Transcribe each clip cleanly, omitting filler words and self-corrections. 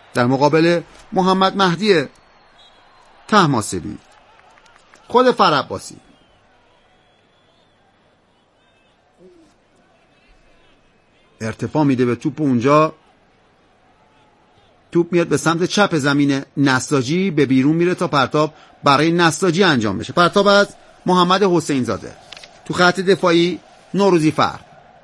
در مقابل محمد مهدی طهماسبی. خود فرعباسی ارتفاع میده به توپ، اونجا توپ میاد به سمت چپ زمین نساجی، به بیرون میره تا پرتاب برای نساجی انجام بشه. پرتاب از محمد حسین زاده تو خط دفاعی، نوروزی فرد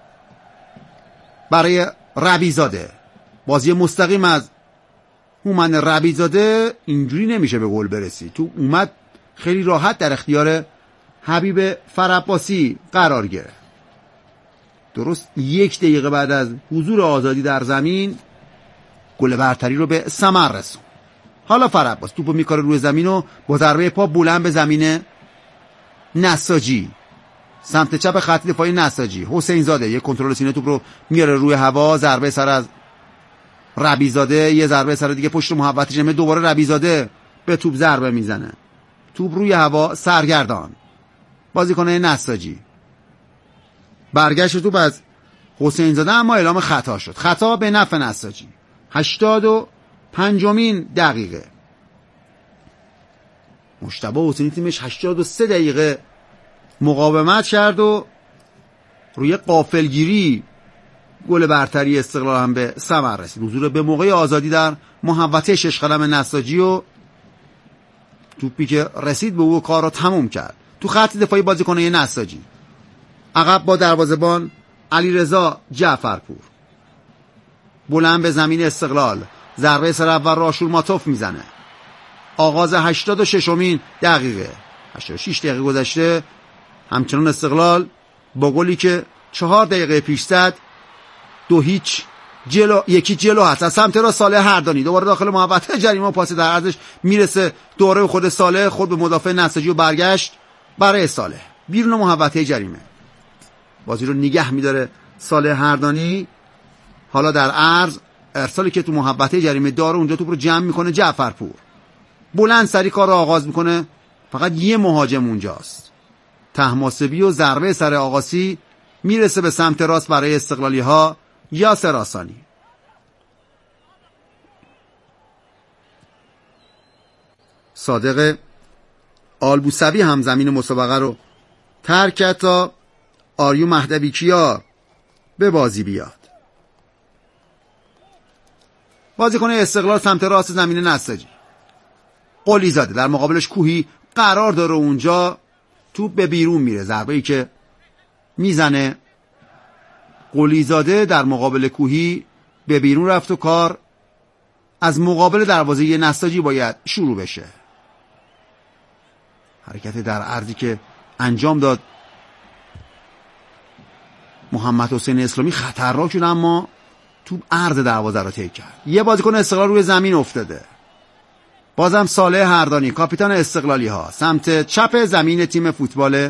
برای ربیزاده، بازی مستقیم از هومن ربیزاده. اینجوری نمیشه به گل برسی. تو اومد خیلی راحت در اختیار حبیب فرعباسی قرار گرفت. درست 1 دقیقه بعد از حضور آزادی در زمین گل برتری رو به ثمر رسون. حالا فرعباس توپو میکاره روی زمین و با ضربه پا بلند به زمین نساجی، سمت چپ خط دفاعی نساجی. حسین زاده یه کنترل سینه توپ رو میاره روی هوا، ضربه سر از ربیزاده، یه ضربه سر دیگه پشت محوطه جمعه، دوباره ربیزاده به توپ ضربه میزنه. توپ روی هوا، سرگردان بازیکن نساجی. برگشت توپ از حسین زاده اما اعلام خطا شد. خطا به نفع نساجی. 85مین دقیقه. مجتبی حسینی تیمش 83 دقیقه مقاومت کرد و روی غافلگیری گل برتری استقلال هم به ثمر رسید. حضور به موقع آزادی در محوطه شش قلم نساجی و توپی که رسید به او کار رو تموم کرد. تو خط دفاعی بازیکن نساجی عقب با دروازه‌بان علیرضا جعفرپور، بلند به زمین استقلال، ضربه سر اول راشول ماتوف میزنه. آغاز 86مین دقیقه. 86 دقیقه گذشته، همچنان استقلال با گلی که 4 دقیقه پیش زد 2-0 جلو، 1 جلو هست. از سمت راست صالح هردانی دوباره داخل محوطه جریمه، پاس در عرضش میرسه دوره خود صالح، خود به مدافع نساجی و برگشت برای صالح بیرون محوطه جریمه. بازی رو نگه میداره صالح هردانی. حالا در عرض ارسالی که تو محوطه جریمه داره، اونجا توپ رو جمع میکنه جعفرپور، بلند سری کار رو آغاز میکنه. فقط یه مهاجم اونجاست، طهماسبی، و ضربه سر آقاسی میرسه به سمت راست برای استقلالی ها یاسر آسانی. صادق آلبوسوی هم زمین مسابقه رو ترک کرد تا آریو مهدوی کیا به بازی بیاد. بازیکن استقلال سمت راست زمین نساجی، قلی زاده در مقابلش کوهی قرار داره. اونجا توپ به بیرون میره، ضربه‌ای که میزنه قلی زاده در مقابل کوهی به بیرون رفت و کار از مقابل دروازه نساجی باید شروع بشه. حرکت در عرضی که انجام داد محمد حسین اسلامی خطرناک شد، اما توپ عرض دروازه رو طی کرد. یه بازیکن استقلال روی زمین افتاده. بازم صالح هردانی کاپیتان استقلالی ها سمت چپ زمین تیم فوتبال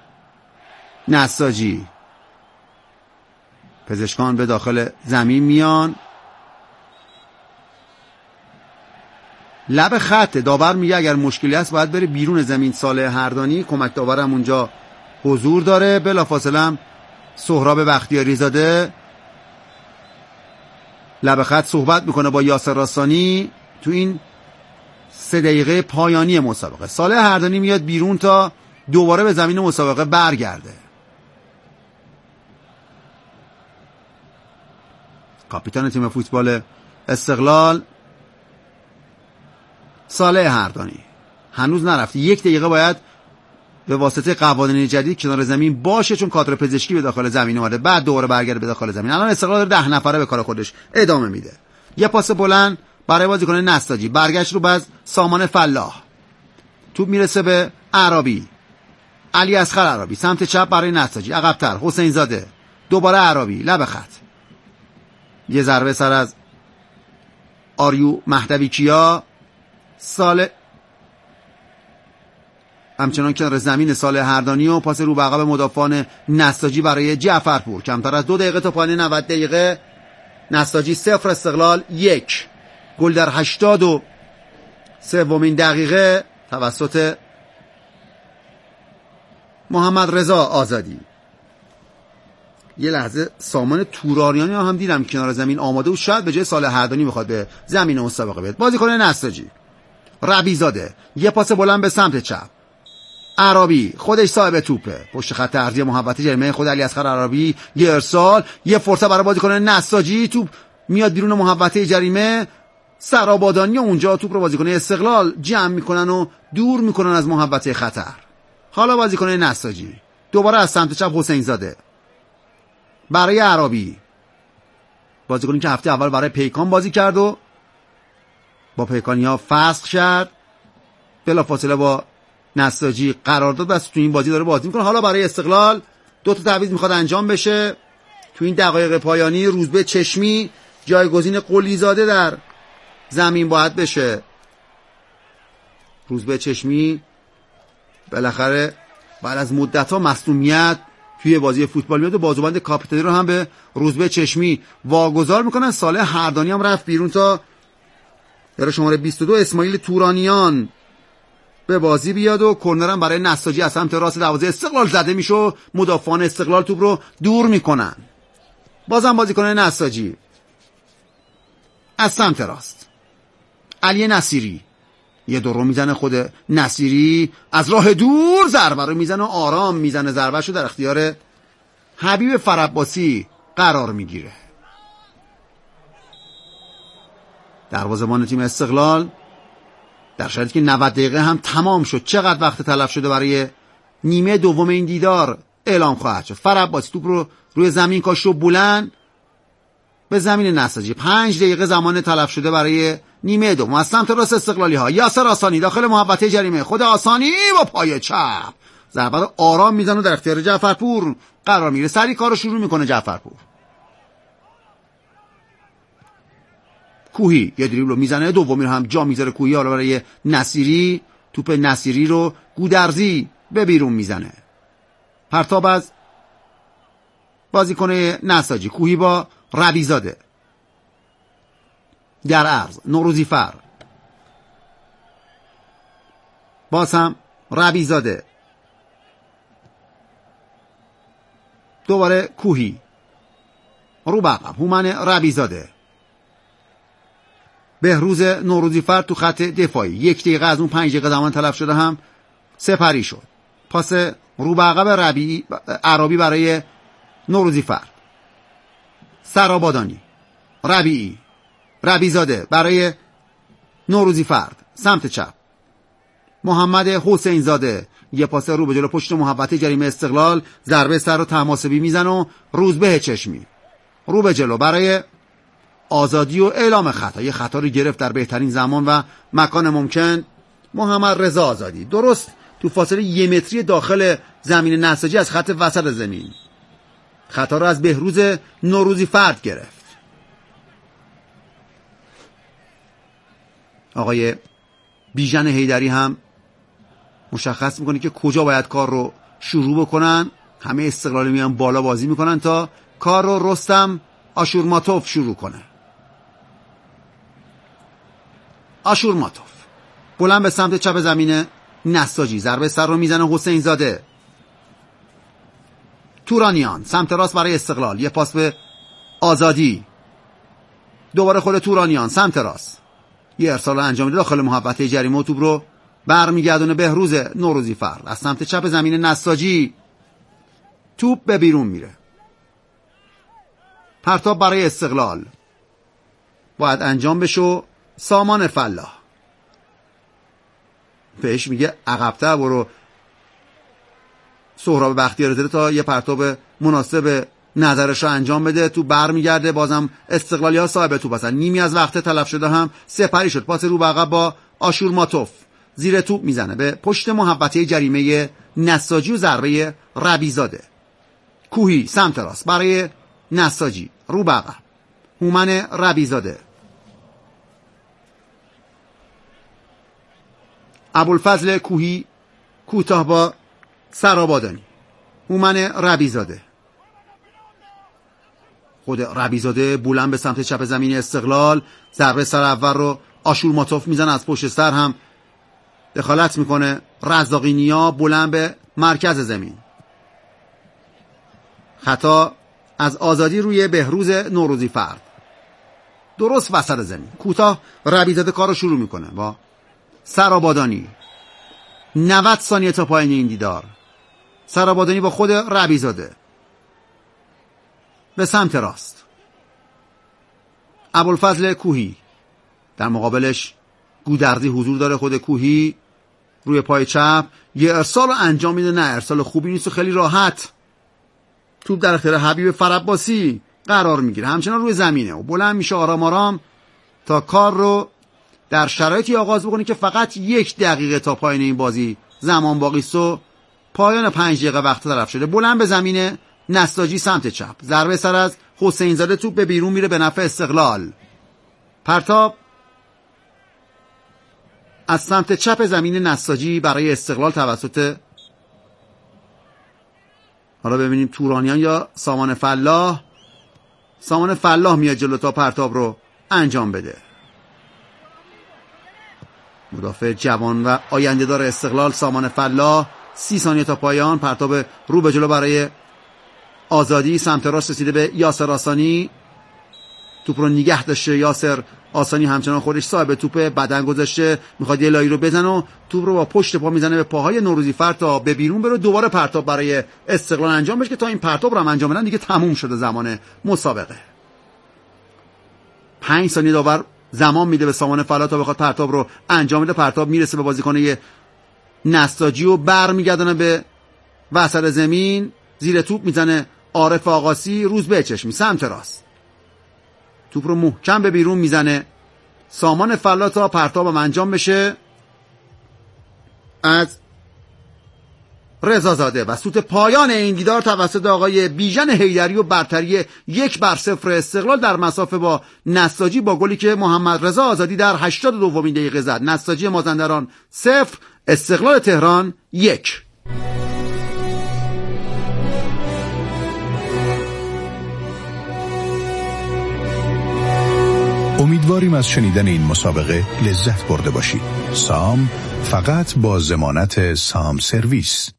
نساجی. پزشکان به داخل زمین میان، لب خط داور میگه اگر مشکلی هست باید بره بیرون زمین. صالح هردانی کمک داورم اونجا حضور داره. بلافاصله هم سهراب بختیاری زاده لب خط صحبت میکنه با یاسر آسانی تو این 3 دقیقه پایانی مسابقه. صالح هردانی میاد بیرون تا دوباره به زمین مسابقه برگرده. کاپیتان تیم فوتبال استقلال صالح هردانی هنوز نرفته. 1 دقیقه باید به واسطه قوانین جدید کنار زمین باشه، چون کادر پزشکی به داخل زمین اومده، بعد دوباره برگرده به داخل زمین. الان استقلال 10 نفره به کار خودش ادامه میده. یه پاس بلند برای بازیکن نساجی، برگشت رو باز سامان فلاح، توپ میرسه به عربی، علی اصغر عربی سمت چپ برای نساجی، عقب‌تر حسین زاده، دوباره عربی لب خط، یه ضربه سر از آریو مهدوی کیا. صالح همچنان کنار زمین صالح هردانی و پاس رو به عقب مدافعان نساجی برای جعفرپور. کمتر از 2 دقیقه تا پایان 90 دقیقه. نساجی 0 استقلال 1. گل در 83مین دقیقه توسط محمد رضا آزادی. یه لحظه سامان تورانیان هم دیدم کنار زمین آماده و شاید به جای صالح هردانی بخواد به زمین مسابقه بیاد. بازیکن نساجی ربیزاده، یه پاس بلند به سمت چپ، عربی خودش صاحب توپه، پشت خط ارضی محوطه جریمه خود علیاصغر عربی، یه ارسال، یه فرصت برای بازیکن نساجی، توپ میاد بیرون محوطه جریمه، سرابادانی اونجا توپ رو بازیکن استقلال جمع میکنن و دور میکنن از محوطه خطر. حالا بازیکن نساجی دوباره از سمت چپ حسین زاده برای عربی، بازیکنی که هفته اول برای پیکان بازی کرد و با پیکانیا فسخ شد، بلافاصله با نساجی قرار داد، بس تو این بازی داره بازی میکنه. حالا برای استقلال 2 تا تعویض میخواد انجام بشه تو این دقایق پایانی. روزبه چشمی جایگزین قلی زاده در زمین باید بشه. روزبه چشمی بالاخره بعد از مدت‌ها مصدومیت توی بازی فوتبال میاد و بازوبند کاپیتانی رو هم به روزبه چشمی واگذار میکنن. صالح هردانی هم رفت بیرون تا در شماره 22 اسماعیل تورانیان به بازی بیاد و کرنر هم برای نساجی از سمت راست دروازه استقلال زده میشه. مدافعان استقلال توپ رو دور میکنن. بازم بازیکن نساجی از سمت راست علی نصیری یه دور رو میزنه، خود نصیری از راه دور ضربه رو میزنه و آرام میزنه، ضربه شو در اختیار حبیب فرعباسی قرار میگیره. دروازه‌بان تیم استقلال در شرایطی که 90 دقیقه هم تمام شد، چقدر وقت تلف شده برای نیمه دوم این دیدار اعلام خواهد شد. فرعباسی توپ رو روی زمین کاشت و بلند به زمین نساجی. 5 دقیقه زمان تلف شده برای نیمه دوم. از سمت راست استقلالی ها یاسر آسانی داخل محوطه جریمه، خود آسانی با پای چپ ضربه رو آرام میزنه و در اختیار جعفرپور قرار میگیره. سریع کارو شروع میکنه جعفرپور. کوهی یه دریبل رو میزنه، دومی رو هم جا میذاره کوهی. حالا برای نصیری، توپ نصیری رو گودرزی به بیرون میزنه. پرتاب از بازیکن نساجی. کوهی با ربیزاده در عرض، نوروزی فر، باز هم ربیزاده، دوباره کوهی رو بقم، هومن ربیزاده، بهروز نوروزی فر تو خط دفاعی. 1 دقیقه از اون 5 دقیقه زمان تلف شده هم سپری شد. پاس رو به عقب عربی برای نوروزی فر، سرابادانی، ربیعی، ربیزاده برای نوروزی فرد سمت چپ، محمد حسین زاده یه پاس رو به جلو پشت محوطه جریمه استقلال، ضربه سر رو تماسبی میزن و روزبه چشمی رو به جلو برای آزادی و اعلام خطا. یه خطا رو گرفت در بهترین زمان و مکان ممکن محمد رضا آزادی، درست تو فاصله 1 متری داخل زمین نساجی از خط وسط زمین. خطا رو از بهروز نوروزی فرد گرفت. آقای بیژن حیدری هم مشخص میکنه که کجا باید کار رو شروع بکنن. همه استقلالی میان بالا بازی میکنن تا کار رو رستم آشورماتوف شروع کنه. آشورماتوف بلند به سمت چپ زمین نساجی، ضربه سر رو میزنه حسین زاده. تورانیان سمت راست برای استقلال، یه پاس به آزادی، دوباره خود تورانیان سمت راست، یه ارسال انجام میده داخل محوطه جریمه و توپ رو برمیگردونه بهروز نوروزی فر از سمت چپ زمین نساجی. توپ به بیرون میره. پرتاب برای استقلال باید انجام بشه. سامان فلاح بهش میگه عقب‌تر برو سهراب بختیاری زاده تا یه پرتاب مناسب نظرش رو انجام بده. تو برمیگرده، بازم استقلالی ها صاحب توپ هستن. نیمی از وقت تلف شده هم سپری شد. پاس رو به عقب با آشورماتوف زیر توپ میزنه به پشت محوطه جریمه نساجی و ضربه ربیزاده. کوهی سمت راست برای نساجی، رو به عقب، هومن ربیزاده، ابوالفضل کوهی کوتاه با سرابادانی، هومن ربیزاده، خود ربیزاده بلند به سمت چپ زمین استقلال. ضربه سر اول رو آشورماتوف میزنه، از پشت سر هم دخالت میکنه رزاقی نیا بلند به مرکز زمین. خطا از آزادی روی بهروز نوروزی فرد. درست وسط زمین کوتاه ربیزاده کار رو شروع میکنه با سرآبادانی. 90 ثانیه تا پایان این دیدار. سرآبادانی با خود ربیزاده به سمت راست. ابوالفضل کوهی در مقابلش گودرزی حضور داره. خود کوهی روی پای چپ یه ارسال رو انجام میده. نه ارسال خوبی نیست و خیلی راحت توپ در اختیار حبیب فرعباسی قرار میگیره. همچنان روی زمینه و بلند میشه آرام آرام تا کار رو در شرایطی آغاز بکنه که فقط 1 دقیقه تا پایان این بازی زمان باقی است و پایان 5 دقیقه وقت طرف شده. بلند به زمینه نساجی سمت چپ. ضربه سر از حسین زاده. توپ به بیرون میره به نفع استقلال. پرتاب از سمت چپ زمین نساجی برای استقلال توسط حالا ببینیم تورانیان یا سامان فلاح. سامان فلاح میاد جلو تا پرتاب رو انجام بده. مدافع جوان و آینده دار استقلال سامان فلاح. 30 ثانیه تا پایان. پرتاب رو به جلو برای آزادی. سمت راست رسیده به یاسر آسانی. توپ رو نگه داشته یاسر آسانی. همچنان خودش صاحب توپ. بدن گذاشته میخواد یه لایی رو بزنه و توپ رو با پشت پا میزنه به پاهای نوروزی فرد تا به بیرون بره. دوباره پرتاب برای استقلال انجام بشه که تا این پرتاب رو هم انجام بدن دیگه تموم شده زمان مسابقه. 5 ثانیه داور زمان میده به سامان فلاح تا بخواد پرتاب رو انجام بده. پرتاب میرسه به بازیکن نساجی و برمیگردونه به وسط زمین. زیر توپ میزنه عارف آقاسی. روز به چشمی سمت راست. توپ رو محکم به بیرون میزنه سامان فلاح تا پرتابم انجام بشه از رضازاده و سوت پایان این دیدار توسط آقای بیژن حیدری و برتری 1-0 استقلال در مسافه با نساجی با گلی که محمد رضا آزادی در 82 دقیقه زد. نساجی مازندران 0 استقلال تهران 1. امیدواریم از شنیدن این مسابقه لذت برده باشید. سام فقط با ضمانت سام سرویس.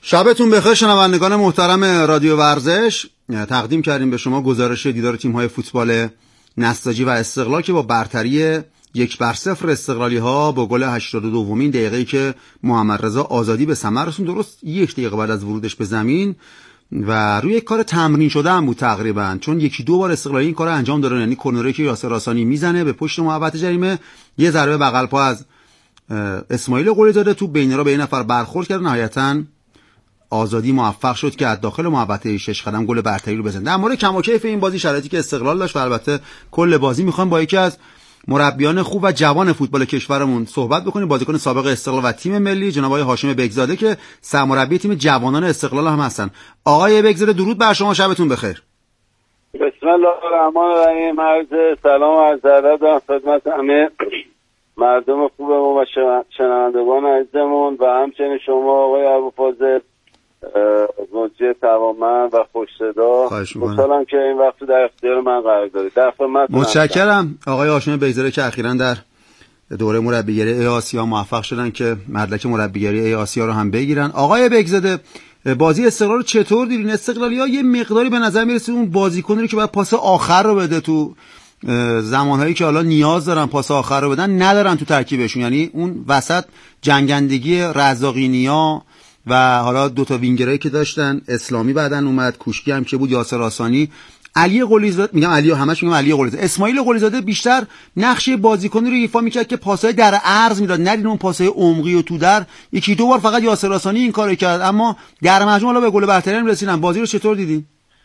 شبتون بخیر شنوندگان محترم رادیو ورزش. تقدیم کردیم به شما گزارش دیدار تیم‌های فوتبال نساجی و استقلال که با برتری 1-0 استقلالی ها با گل 82مین دقیقه‌ای که محمد رضا آزادی به ثمر رسوند، درست 1 دقیقه بعد از ورودش به زمین و روی یک کار تمرین شده هم بود تقریبا، چون 1-2 بار استقلالی این کارو انجام دادن. یعنی کرنری که یاسر راسانی میزنه به پشت محوطه جریمه، یه ضربه بغل پا از اسماعیل قلیزاده تو بینرا به این نفر برخورد کرد، نهایتاً آزادی موفق شد که از داخل محوطه 6 قدم گل برتری رو بزنه. در مورد کم و کیف این بازی، شرایطی که استقلال داشت و البته کل بازی، میخوام با یکی از مربیان خوب و جوان فوتبال کشورمون صحبت بکنیم، بازیکن سابق استقلال و تیم ملی، جناب آقای هاشم بگزاده که سرمربی تیم جوانان استقلال هم هستن. آقای بگزاده درود بر شما، شبتون بخیر. بسم الله الرحمن الرحیم. عرض سلام و عرض ادب خدمت همه مردم خوب ما و شنوندگان عزیزمون و همچنین شما آقای ابوالفضل مجری توانمند و خوش صدا. خوشحالم که این وقت در اختیار من قرار دارید. در خدمتتون. متشکرم آقای هاشم بگزاده که اخیراً در دوره مربیگری ای آسیا موفق شدن که مدرک مربیگری ای آسیا رو هم بگیرن. آقای بگزاده، بازی استقلال رو چطور دیدین؟ استقلالی‌ها یه مقداری به نظر میرسه اون بازیکنی که باید پاس آخر رو بده تو زمانهایی که حالا نیاز دارن پاس آخر رو بدن ندارن تو ترکیبشون، یعنی اون وسط جنگندگی رزاقینیا و حالا دوتا وینگرایی که داشتن، اسلامی بعدن اومد، کوشکی هم که بود، یاسر راسانی، علی قلیزاده، میگم علی، همش میگم علی قلیزاده، اسماعیل قلیزاده بیشتر نقش بازیکنی رو ایفا میکرد که پاسای در عرض میداد، ندید اون پاسای عمقی و تو در. 1-2 بار فقط یاسر راسانی این کارو کرد، اما در مجموع حالا به گل برتری هم رسیدن. بازی رو چطور دیدین؟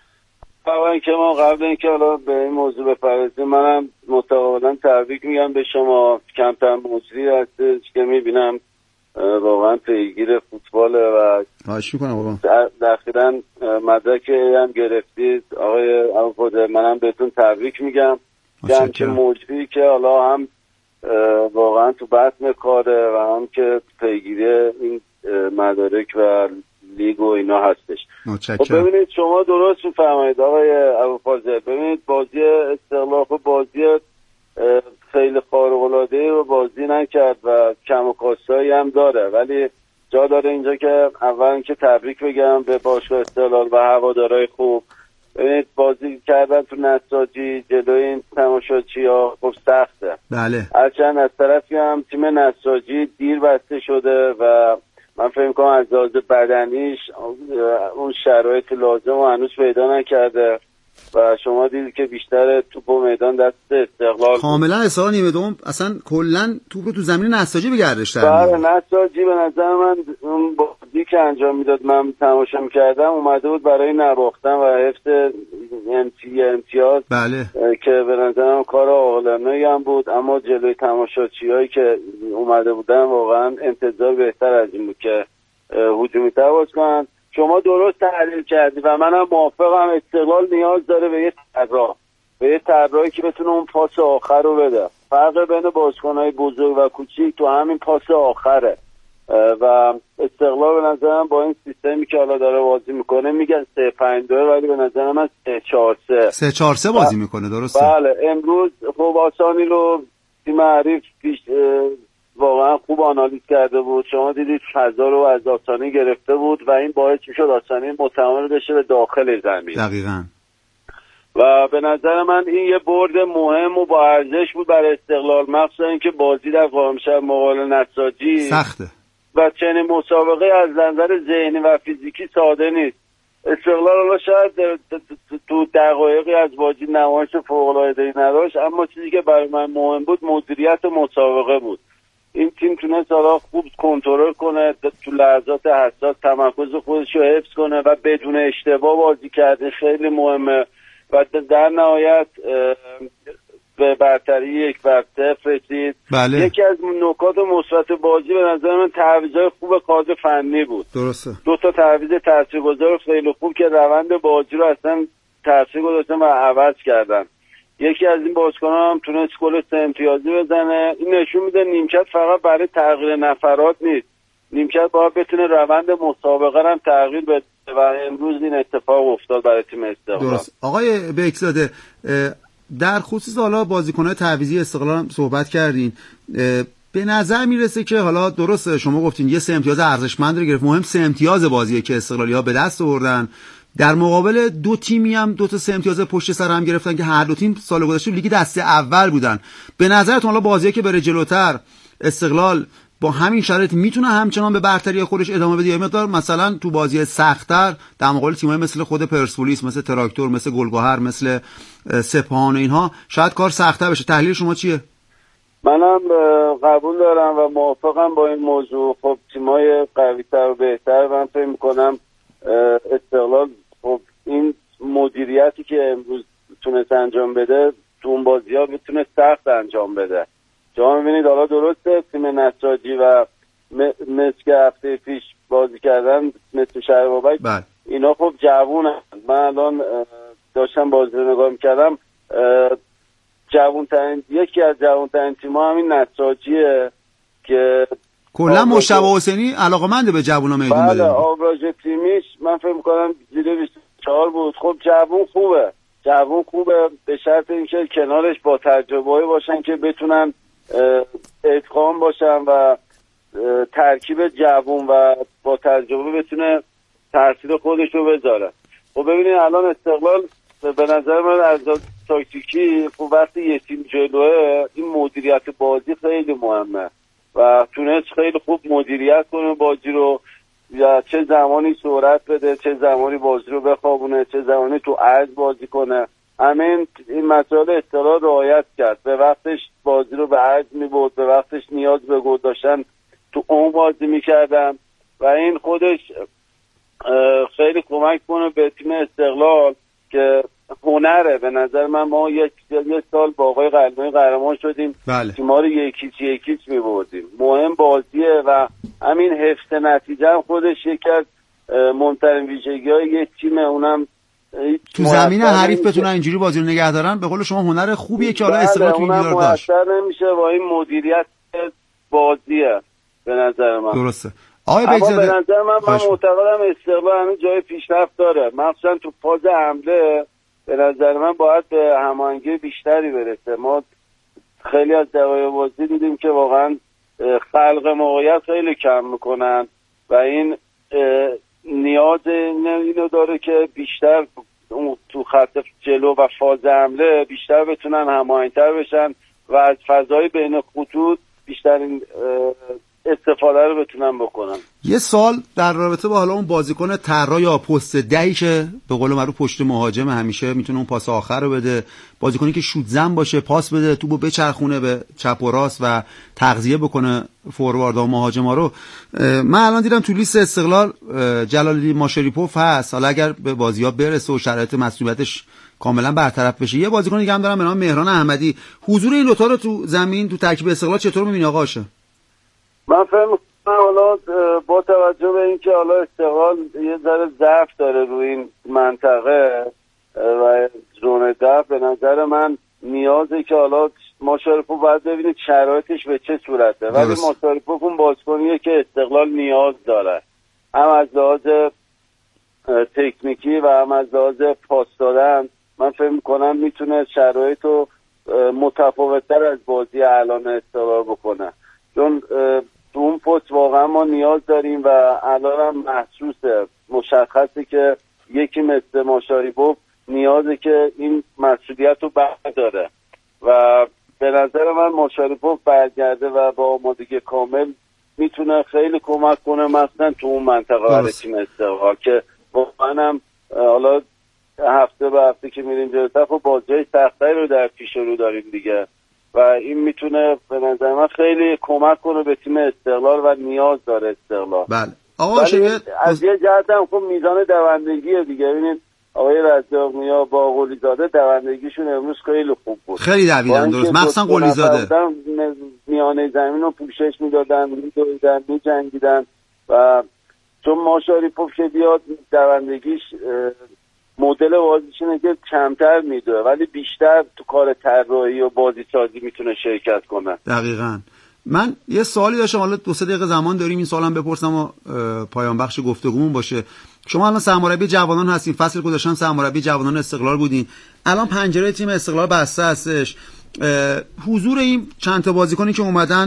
اول اینکه ما قبل اینکه حالا به این موضوع بپردازیم، منم متقابلا تبریک میگم به شما. کمتر مجری هستش که میبینم واقعا پیگیر فوتبال و خواهش میکنم بابا. اخیراً مدرک هم گرفتید آقای ابوالفضل، منم بهتون تبریک میگم. همچنین مجری که حالا هم واقعا تو بطن کاره و هم که پیگیری این مدارک و لیگ و اینا هستش. متشکرم. ببینید شما درست میفرمایید آقای ابوالفضل. ببینید بازی استقلال بازی خیلی خارق‌العاده و بازی نکرد و کم و کاستایی هم داره، ولی جا داره اینجا که اول اینکه تبریک بگم به باشگاه استقلال و هوادارهای خوب. ببینید بازی کردن تو نساجی جلوی این تماشاچی‌ها خب سخته. بله. هرچند از طرفی هم تیم نساجی دیر بسته شده و من فکر می‌کنم از لحاظ بدنیش اون شرایط لازم رو هنوز پیدا نکرده و شما دیدید که بیشتر توپ و میدان دست استقلال کاملا اصلا نیمه دوم اصلا کلا توپ رو تو زمین نساجی به گردش در میاد. نساجی به نظر من اون بازی که انجام میداد، من تماشا می‌کردم، اومده بود برای نواختن و حفظ امتیاز. بله. که به نظرم کار عاقلانه‌ای هم بود، اما جلوی تماشاچیایی که اومده بودن واقعا انتظار بهتر از این بود که هجومی‌تر بازی کنن. شما درست تحلیل کردی و منم موافقم. استقلال نیاز داره به یه طراحی که بتونه اون پاس آخر رو بده. فرق بین بازیکن‌های بزرگ و کوچیک تو همین پاس آخره و استقلال به نظرم با این سیستمی که حالا داره بازی میکنه، میگن 3-5-2، ولی به نظر من 3-4-3 بازی میکنه. درسته. بله. امروز خب آسانی رو تیم حریف واقعا خوب آنالیز کرده بود. شما دیدید فضا رو از آسانی گرفته بود و این باعث میشد آسانی متمایل بشه به داخل زمین. دقیقاً. و به نظر من این یه برد مهم و با ارزش بود برای استقلال، مخصوصا اینکه بازی در قائمشهر مقابل نساجی سخته و چنین مسابقه از نظر ذهنی و فیزیکی ساده نیست. استقلال حالا شاید تو دقایقی از بازی نمایش فوق‌العاده‌ای نداشت، اما چیزی که برای من مهم بود مدیریت مسابقه بود. این تیم تونست حالا خوب کنترل کنه، تو لحظات حساس تمرکز خودش رو حفظ کنه و بدون اشتباه بازی کرده. خیلی مهمه و در نهایت به برتری 1-0 رسید. بله. یکی از نکات مثبت بازی به نظر من تعویضای خوب کادر فنی بود. درسته. 2 تعویض تاثیرگذار خیلی خوب که روند بازی رو اصلا تاثیر گذاشتن و عوض کردن. یکی از این بازیکن‌ها هم تونست گل 3 امتیازی بزنه. این نشون میده نیمکت فقط برای تغییر نفرات نیست، نیمکت باید بتونه روند مسابقه رو هم تغییر بده و امروز این اتفاق افتاد برای تیم استقلال. درست. آقای بگزاده، در خصوص حالا بازیکن‌های تعویضی استقلال هم صحبت کردین. به نظر میرسه که حالا درسته شما گفتین یه 3 امتیاز ارزشمند رو گرفت، مهم 3 امتیاز بازیه که استقلالی‌ها به دست آوردن، در مقابل 2 تیمی هم 2 تا 3 امتیاز پشت سر هم گرفتن که هر دو تیم سال گذشته لیگ دسته اول بودن. به نظرتون حالا بازیه که بره جلوتر استقلال با همین شرایط میتونه همچنان به برتری خودش ادامه بده، یا مقدار مثلا تو بازی سخت‌تر در مقابل تیم‌های مثل خود پرسپولیس، مثل تراکتور، مثل گلگهر، مثل سپاهان و اینها شاید کار سخت‌تر بشه؟ تحلیل شما چیه؟ منم قبول دارم و موافقم با این موضوع. خب تیم‌های قوی‌تر و بهتر، من فکر می‌کنم استقلال خب این مدیریتی که امروز تونست انجام بده تو اون بازی‌ها میتونه سخت انجام بده. شما می‌بینید حالا درسته تیم نساجی و مثل که هفته پیش بازی کردن مثل شهر بابک اینا خب جوونن. من الان داشتم بازی رو نگاه می‌کردم، یکی از جوان‌ترین تیم‌ها همین نساجیه که کلا مشتبه حسینی علاقه‌منده به جوونا میدون بده. بله آوراژ تیمیش من فکر می‌کنم زیر 24 بود. خب جوون خوبه به شرط اینکه کنارش با تجربه‌ای باشن که بتونن اتقان باشن و ترکیب جوون و با تجربه بتونه تاثیر خودش رو بذاره. خب ببینید الان استقلال به نظر من از تاکتیکی خب وقتی یه تیم جلوه این مدیریت بازی خیلی مهمه و تونست خیلی خوب مدیریت کنه بازی رو، یا چه زمانی سرعت بده، چه زمانی بازی رو بخوابونه، چه زمانی تو عرض بازی کنه. همین این مسائل استقلال رعایت کرد، به وقتش بازی رو به عرض می‌برد، به وقتش نیاز به گل داشتن تو اون بازی می‌کردن و این خودش خیلی کمک کنه به تیم استقلال که هنره. به نظر من ما یک سال با آقای قلموی قهرمان شدیم، تیم‌ها رو یکیچ می‌بردیم. مهم بازیه و همین حفظ نتیجه هم خودش یکی از مهمترین ویژگی‌های یک تیم، اونم تو زمین حریف بتونن اینجوری بازی رو نگه دارن. به قول شما هنر خوبیه که حالا استقلال تو این میدار داشت. نمیشه با این مدیریت بازیه به نظر من. درسته. اما به نظر من معتقدم استقلال همین جای پیشرفت داره، مخصوصا تو فاز حمله. به نظر من باید به هماهنگی بیشتری برسه. ما خیلی از دقایق بازی دیدیم که واقعا خلق موقعیت خیلی کم میکنن و این نیاز اینو داره که بیشتر تو خط جلو و فاز حمله بیشتر بتونن هماهنگ‌تر بشن و از فضای بین خطوط بیشتر استفاده رو بتونن بکنن. یه سال در رابطه با حالا اون بازیکن طراح یا پست 10 که به قول معروف پشت مهاجم همیشه میتونه اون پاس آخر رو بده، بازیکنی که شوت زن باشه، پاس بده، توپو بچرخونه به چپ و راست و تغذیه بکنه فوروارد و مهاجما رو. من الان دیدم تو لیست استقلال جلال‌الدین ماشاریپوف هست. حالا اگر به بازی‌ها برسه و شرایط مسئولیتش کاملا برطرف بشه، یه بازیکن دیگه هم دارم به نام مهران احمدی. حضور این دو تا رو تو زمین تو ترکیب استقلال چطور می‌بینی آقاشه؟ من فکر می‌کنم حالا با توجه به اینکه حالا استقلال یه ذره ضعف داره روی این منطقه و زون ضعف، به نظر من نیازه که حالا ماشاریپوف باید ببینید شرایطش به چه صورته. ولی ماشاریپوف اون بازیکنیه که استقلال نیاز داره، هم از لحاظ تکنیکی و هم از لحاظ پاس دادن. من فکر می‌کنم میتونه شرایط رو متفاوت‌تر از بازی الان استقلال بکنه، چون تو اون پست واقعا ما نیاز داریم و الان هم محسوسه، مشخصه که یکی مثل ماشاریپوف نیازه که این مسئولیت رو برداره و به نظر من ماشاریپوف برگرده و با آمادگی کامل میتونه خیلی کمک کنه مثلا تو اون منطقه برای تیم استقلال که واقعا هم حالا هفته به هفته که میریم جلوتر خب بازی‌های سخت‌تری رو در پیش رو داریم دیگه و این میتونه به نظر من خیلی کمک کنه به تیم استقلال و نیاز داره استقلال. بله. از یه جهت هم خب میزان دوندگیه دیگه. ببینید آقای رزاق‌نیا با قلیزاده دوندگیشون امروز خیلی خوب بود، خیلی دویدن. درست، مخصوصا قلیزاده میانه زمین رو پوشش میدادن، میدویدن، میجنگیدن و چون ماشاریپوف که بیاد دوندگیش مدل بازیش اینه که کمتر میدوه ولی بیشتر تو کار طراحی و بازی سازی میتونه شرکت کنه. دقیقاً. من یه سوالی داشتم، حالا 2-3 دقیقه زمان داریم این سوالم بپرسم و پایان بخش گفتگومون باشه. شما الان سرمربی جوانان هستین، فصل گذشته سرمربی جوانان استقلال بودین، الان پنجره تیم استقلال بسته هستش. حضور این چند تا بازیکنی که اومدن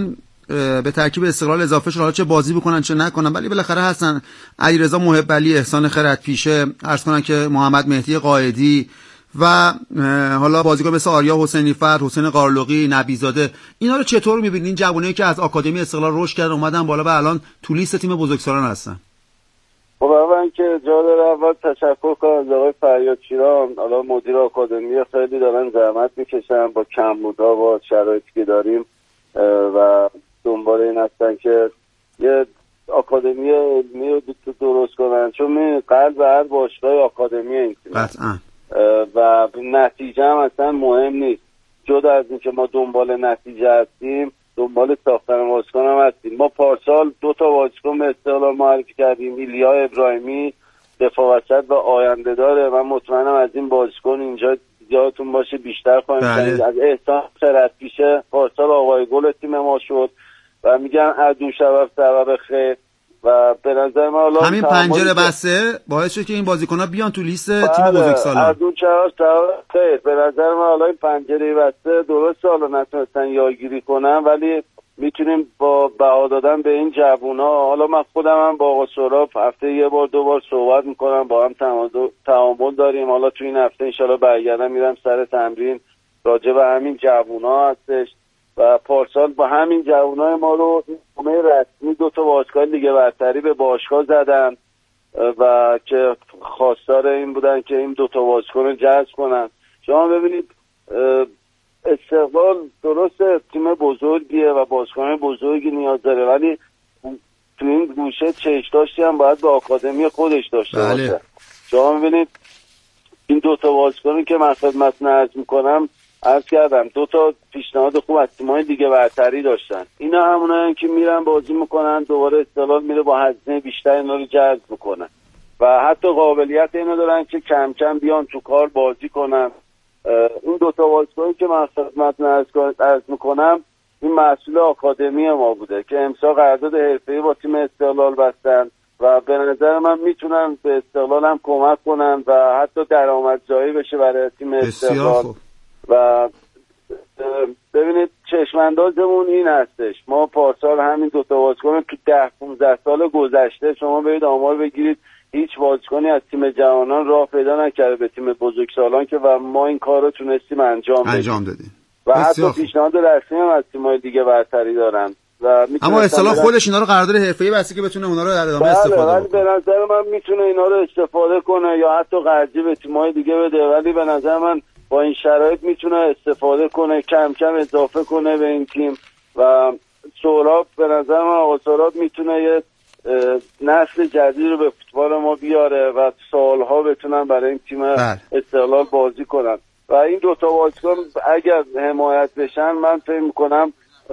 به ترکیب استقلال اضافه شد، حالا چه بازی بکنن چه نکنن، ولی بالاخره هستن. علیرضا محب علی، احسان خردپیشه، عرض کنن که محمد مهدی قائدی و حالا بازیکن مثل آریا حسینی فر، حسین قارلوقی، نبیزاده، اینا رو چطور می‌بینین؟ این جوونایی که از آکادمی استقلال رشد کردن اومدن بالا و الان تو لیست تیم بزرگسالان هستن. خب اول که جا داره اول تشکر کنم از آقای فریاد شیران، حالا مدیر آکادمی، خیلی دارن زحمت میکشن با کمبودها با شرایطی که داریم و دنبال این هستن که یه آکادمی علمی رو درست کنن، چون قلب هر باشگاه آکادمی این قطعا و نتیجه هم اصلا مهم نیست. جدا از این که ما دنبال نتیجه هستیم، دنبال ساختن بازیکن هم هستیم. ما پارسال 2 بازیکن به استقلال معرفی کردیم، ایلیا ابراهیمی دفاع وسط و آینده داره. من مطمئنم از این بازیکن اینجا یادتون باشه بیشتر خواهیم شنید. از احسان خردپیشه پارسال آقای گل تیم ما شد و میگن ادو سبب خیر و به نظر من همین پنجره بسته باعث شد که این بازیکن‌ها بیان تو لیست تیم بزرگسالان. ادو سبب خیر به نظر من حالا این پنجره بسته درسته، حالا نتونستن یادگیری کنن ولی میتونیم با بها دادن به این جوونا. حالا من خودم هم با آقا سهراب هفته یه بار 2 بار صحبت میکنم، با هم تعامل داریم. حالا تو این هفته انشالله برگردم میرم سر تمرین، راجع به همین جوونا هستش و پارسال با همین جوانای ما رو نامه رسمی 2 باشگاه لیگ برتری به باشگاه زدن و که خواستار این بودن که این 2 بازیکن رو جذب کنن. شما ببینید استقلال درسته تیم بزرگیه و بازیکن بزرگی نیاز داره، ولی تو این گوشه چشم‌داشتی هم باید به آکادمی خودش داشته باشه. شما ببینید این 2 بازیکنی که من خدمتتون عرض میکنم، عرض کردم 2 پیشنهاد خوب از تیم‌های دیگه برتری داشتن. اینا همونایی که میرن بازی میکنن، دوباره استقلال میره با هزینه بیشتر اینا رو جذب میکنه و حتی قابلیت اینو دارن که کم کم بیان تو کار بازی کنن. این 2 بازیکنی که من خدمتتون عرض میکنم این مسئول آکادمی ما بوده که امسال قرارداد حرفه‌ای با تیم استقلال بستن و به نظر من میتونن به استقلال هم کمک کنن و حتی درآمدزایی بشه برای تیم استقلال. و ببینید چشماندازمون این هستش، ما پارسال همین 2 بازیکن تو 10-15 سال گذشته شما برید آمار بگیرید، هیچ بازیکنی از تیم جوانان راه پیدا نکرده به تیم بزرگسالان که و ما این کار رو تونستیم انجام بدیم و حتی پیشنهاد رسمی هم از تیم‌های دیگه برتری دارن و اما اصطلاح خودش اینا رو قرارداد حرفه‌ای بسته که بتونه اونا رو در ادامه استفاده کنه. به نظر من میتونه اینا رو استفاده کنه یا حتی قرضی به تیم‌های دیگه بده، ولی به نظر من با این شرایط میتونه استفاده کنه، کم کم اضافه کنه به این تیم و سهراب به نظر من آقا سهراب میتونه یه نسل جدید رو به فوتبال ما بیاره و سالها بتونن برای این تیم استقلال بازی کنن و این 2 بازیکن اگر حمایت بشن من فکر میکنم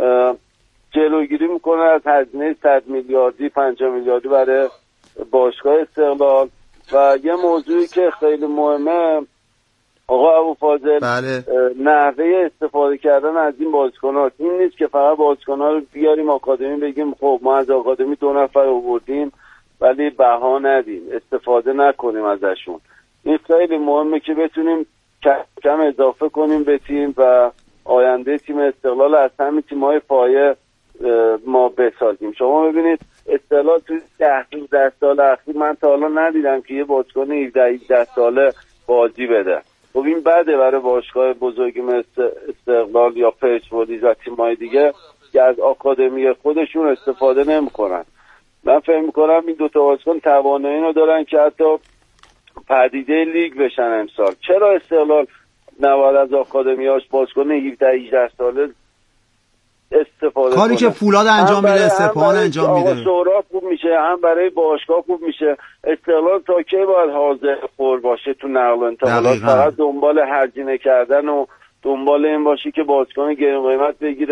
جلوگیری میکنه از هزینه 100 میلیاردی 50 میلیاردی برای باشگاه استقلال. و یه موضوعی که خیلی مهمه آقا ابوفاضل، نحوه استفاده کردن از این بازیکن‌ها این نیست که فقط بازیکن‌ها رو بیاریم آکادمی بگیم خب ما از آکادمی 2 نفر آوردیم ولی بها ندیم، استفاده نکنیم ازشون. این خیلی مهمه که بتونیم کم اضافه کنیم به تیم و آینده تیم استقلال از همین تیم‌های پایه ما بسازیم. شما ببینید استقلال توی 10 سال اخیر من تا حالا ندیدم که یه بازیکن 17 ساله بازی بده. خب این بده برای باشگاه بزرگی مثل استقلال یا پرسپولیس و تیم‌های دیگه که از آکادمی خودشون استفاده نمی‌کنن. من فکر می‌کنم این 2 بازیکن توانایی رو دارن که حتی پدیده لیگ بشن امسال. چرا استقلال نباید از آکادمی‌هاش بازیکن 17-18 ساله استفاده کاری که فولاد انجام میده، سپاهان انجام میده، آقا سهراب خوب میشه، هم برای باشگاه خوب میشه. استقلال تا کی باید حاضر خور باشه تو نقل و انتقالات؟ فقط دنبال هزینه کردن و دنبال این باشه که بازیکن گران قیمت بگیره